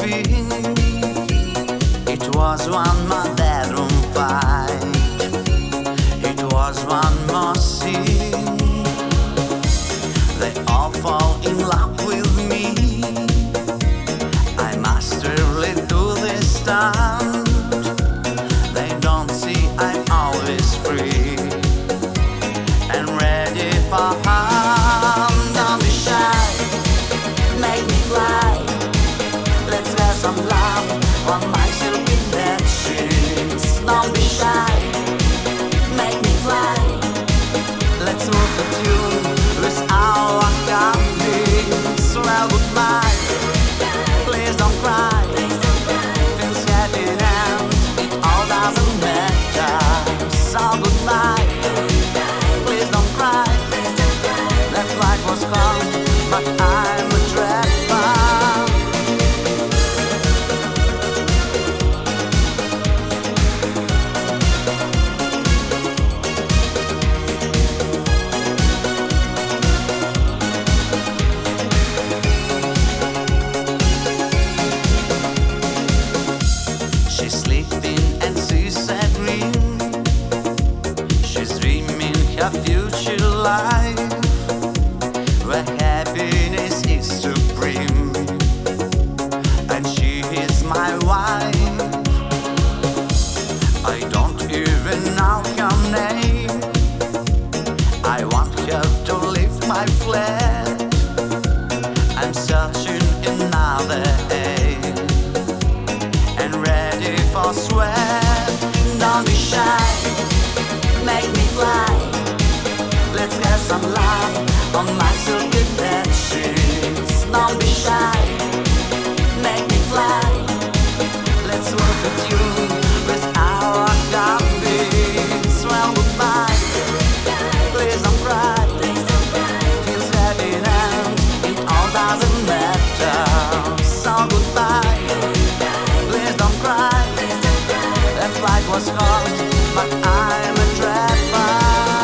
thing. It was one more bedroom fight. It was one more scene. They all fall in love with me. I must really do this stunt. They don't see I'm always free and ready for harm. Don't be shy, make me fly. Let's get some love on my silky bed sheets. Don't be shy, make me fly. Let's move the tune with our wings. Well, goodbye, please don't cry. Things getting end, it all doesn't matter. So goodbye, please don't cry. That flight was cold, but I'm a trapper. She's sleeping and she's a dream. She's dreaming her future life, where happiness is supreme, and she is my wife. I don't even know her name. I want her to lift my flat. I'm searching another aim and ready for sweat. Don't be shy, make me fly. Let's get some love on my silky bed sheets. Don't be shy, make me fly. Let's move the tune with our heartbeats. Well, goodbye, please don't cry. Feels heavy and it all doesn't matter. So goodbye, please don't cry. That flight was cold, but I'm a trapper.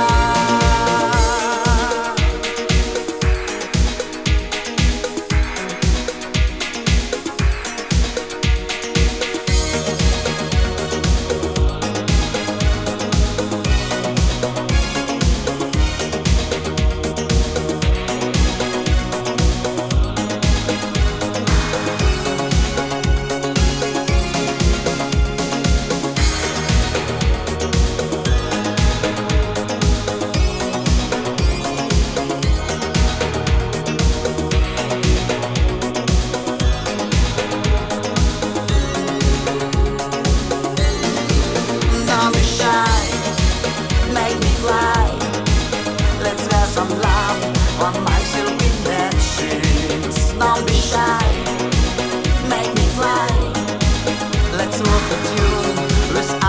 Don't be shy, make me fly. Let's get some love on my silky bed sheets. Don't be shy, make me fly. Let's move the tune with